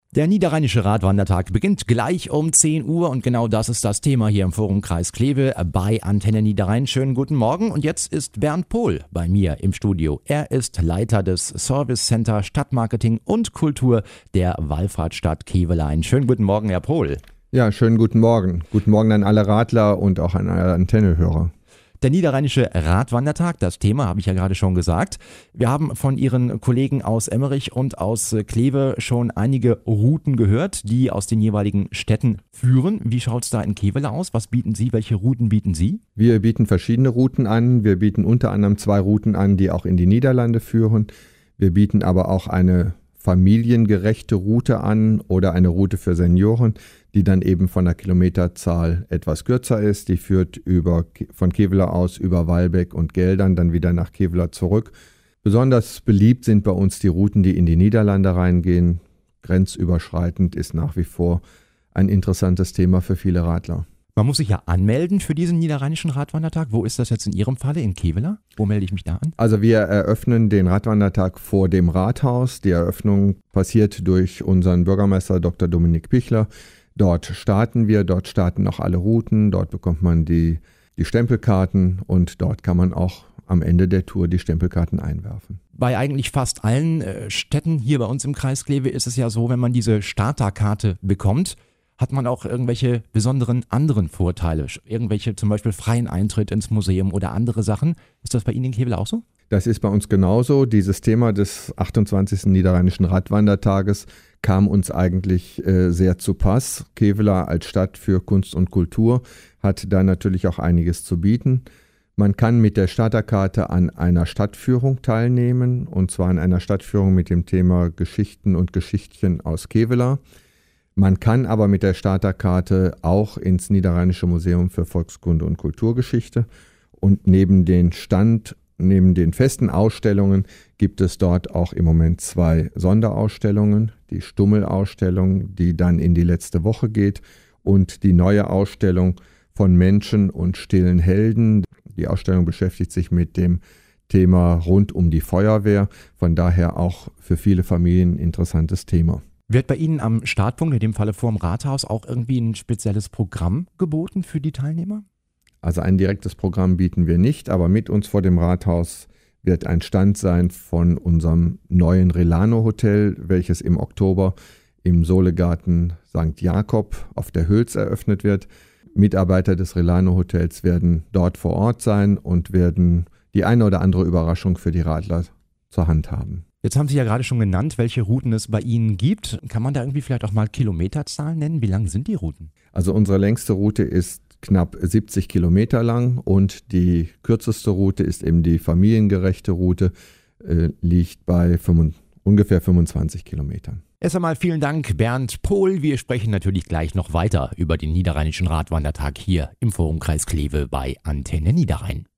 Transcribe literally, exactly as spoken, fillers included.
Der Niederrheinische Radwandertag beginnt gleich um zehn Uhr und genau das ist das Thema hier im Forumkreis Kleve bei Antenne Niederrhein. Schönen guten Morgen und jetzt ist Bernd Pohl bei mir im Studio. Er ist Leiter des Service Center Stadtmarketing und Kultur der Wallfahrtsstadt Kevelein. Schönen guten Morgen, Herr Pohl. Ja, schönen guten Morgen. Guten Morgen an alle Radler und auch an alle Antennehörer. Der Niederrheinische Radwandertag, das Thema habe ich ja gerade schon gesagt. Wir haben von Ihren Kollegen aus Emmerich und aus Kleve schon einige Routen gehört, die aus den jeweiligen Städten führen. Wie schaut es da in Kevele aus? Was bieten Sie? Welche Routen bieten Sie? Wir bieten verschiedene Routen an. Wir bieten unter anderem zwei Routen an, die auch in die Niederlande führen. Wir bieten aber auch eine familiengerechte Route an oder eine Route für Senioren, die dann eben von der Kilometerzahl etwas kürzer ist. Die führt über, von Kevela aus über Wallbeck und Geldern dann wieder nach Kevela zurück. Besonders beliebt sind bei uns die Routen, die in die Niederlande reingehen. Grenzüberschreitend ist nach wie vor ein interessantes Thema für viele Radler. Man muss sich ja anmelden für diesen Niederrheinischen Radwandertag. Wo ist das jetzt in Ihrem Falle? In Kevela? Wo melde ich mich da an? Also wir eröffnen den Radwandertag vor dem Rathaus. Die Eröffnung passiert durch unseren Bürgermeister Doktor Dominik Pichler. Dort starten wir, dort starten auch alle Routen, dort bekommt man die, die Stempelkarten und dort kann man auch am Ende der Tour die Stempelkarten einwerfen. Bei eigentlich fast allen äh, Städten hier bei uns im Kreis Kleve ist es ja so, wenn man diese Starterkarte bekommt, hat man auch irgendwelche besonderen anderen Vorteile, irgendwelche zum Beispiel freien Eintritt ins Museum oder andere Sachen. Ist das bei Ihnen in Kevele auch so? Das ist bei uns genauso. Dieses Thema des achtundzwanzigsten Niederrheinischen Radwandertages kam uns eigentlich äh, sehr zu Pass. Kevela als Stadt für Kunst und Kultur hat da natürlich auch einiges zu bieten. Man kann mit der Starterkarte an einer Stadtführung teilnehmen, und zwar an einer Stadtführung mit dem Thema Geschichten und Geschichtchen aus Kevela. Man kann aber mit der Starterkarte auch ins Niederrheinische Museum für Volkskunde und Kulturgeschichte, und neben den Stand, neben den festen Ausstellungen gibt es dort auch im Moment zwei Sonderausstellungen. Die Stummel-Ausstellung, die dann in die letzte Woche geht, und die neue Ausstellung von Menschen und stillen Helden. Die Ausstellung beschäftigt sich mit dem Thema rund um die Feuerwehr, von daher auch für viele Familien ein interessantes Thema. Wird bei Ihnen am Startpunkt, in dem Falle vor dem Rathaus, auch irgendwie ein spezielles Programm geboten für die Teilnehmer? Also ein direktes Programm bieten wir nicht, aber mit uns vor dem Rathaus wird ein Stand sein von unserem neuen Relano Hotel, welches im Oktober im Solegarten Sankt Jakob auf der Hülz eröffnet wird. Mitarbeiter des Relano Hotels werden dort vor Ort sein und werden die eine oder andere Überraschung für die Radler zur Hand haben. Jetzt haben Sie ja gerade schon genannt, welche Routen es bei Ihnen gibt. Kann man da irgendwie vielleicht auch mal Kilometerzahlen nennen? Wie lang sind die Routen? Also unsere längste Route ist knapp siebzig Kilometer lang und die kürzeste Route ist eben die familiengerechte Route, äh, liegt bei fünf, ungefähr fünfundzwanzig Kilometern. Erst einmal vielen Dank, Bernd Pohl. Wir sprechen natürlich gleich noch weiter über den Niederrheinischen Radwandertag hier im Forumkreis Kleve bei Antenne Niederrhein.